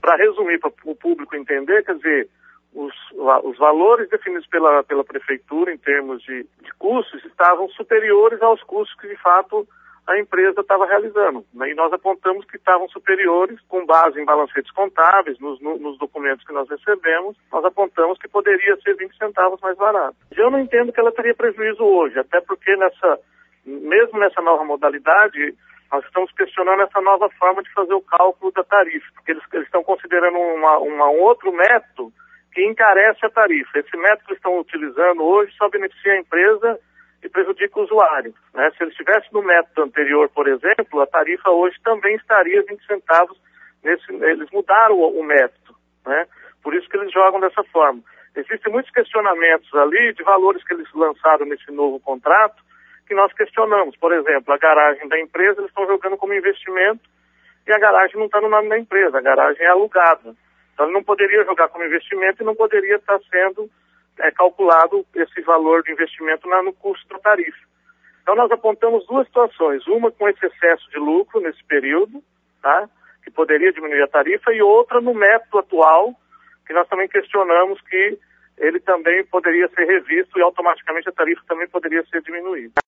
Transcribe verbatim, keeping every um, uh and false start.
para resumir, para o público entender, quer dizer, os, os valores definidos pela, pela prefeitura em termos de, de custos estavam superiores aos custos que de fato a empresa estava realizando, né? E nós apontamos que estavam superiores, com base em balancetes contábeis, nos, no, nos documentos que nós recebemos, nós apontamos que poderia ser vinte centavos mais barato. Eu não entendo que ela teria prejuízo hoje, até porque nessa, mesmo nessa nova modalidade, nós estamos questionando essa nova forma de fazer o cálculo da tarifa, porque eles, eles estão considerando uma, uma, um outro método que encarece a tarifa. Esse método que eles estão utilizando hoje só beneficia a empresa e prejudica o usuário, né? Se ele estivesse no método anterior, por exemplo, a tarifa hoje também estaria vinte centavos. Nesse, eles mudaram o, o método, né? Por isso que eles jogam dessa forma. Existem muitos questionamentos ali de valores que eles lançaram nesse novo contrato que nós questionamos. Por exemplo, a garagem da empresa eles estão jogando como investimento e a garagem não está no nome da empresa, a garagem é alugada. Então ele não poderia jogar como investimento e não poderia estar sendo é calculado esse valor de investimento na, no custo da tarifa. Então nós apontamos duas situações, uma com esse excesso de lucro nesse período, tá, que poderia diminuir a tarifa, e outra no método atual, que nós também questionamos que ele também poderia ser revisto e automaticamente a tarifa também poderia ser diminuída.